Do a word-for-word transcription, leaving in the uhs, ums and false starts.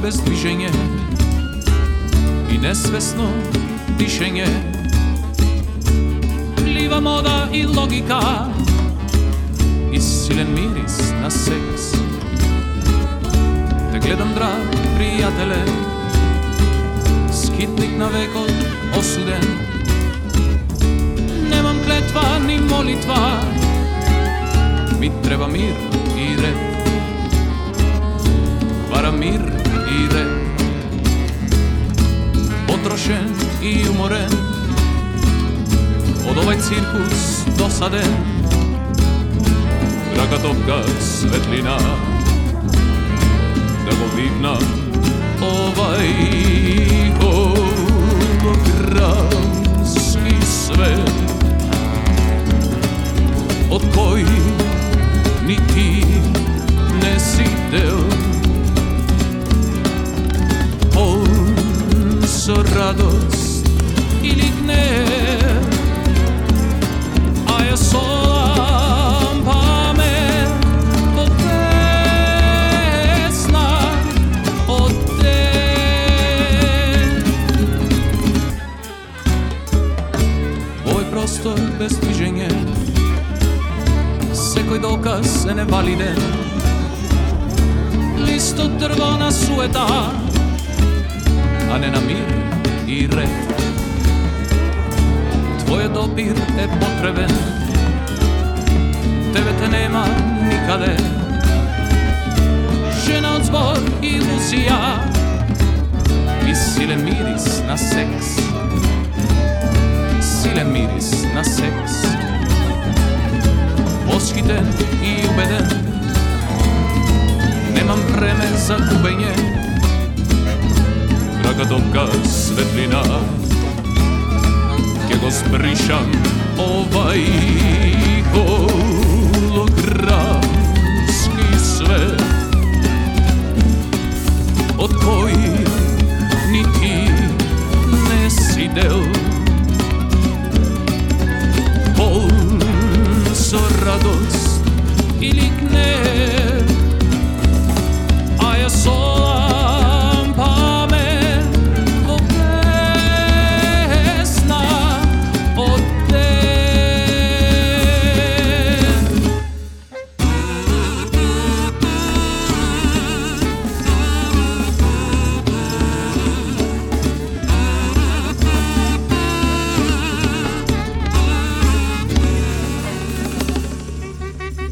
bez dviženje i nesvesno dišenje. Pljiva moda i logika i silen miris na seks. Te gledam, drag prijatele, skitnik na vek od osuden. Nemam kletva ni molitva, mi treba mir i red. Vara mir i red. Potrošen i umoren od ovaj cirkus dosaden. Draga topka svetlina, da povignam ovaj hologramski svet, od koji ni ti ne si deo. On so radost ili gnev, a ja solam pamet od pesna, od te. Ovaj prostor bez dviženje, sekoj dokaz se ne valide. List od drvona sueta, a ne na mir i red. Tvoj dopir je potreben, tebe te nema nikade. Žena od zbor iluzija i silen miris na seks. Silen miris na seks. Poskiten i ubeden, nemam vreme za gubenje. Draga topka svetlina, kje go zbrišam ovaj hologramski svet, od koji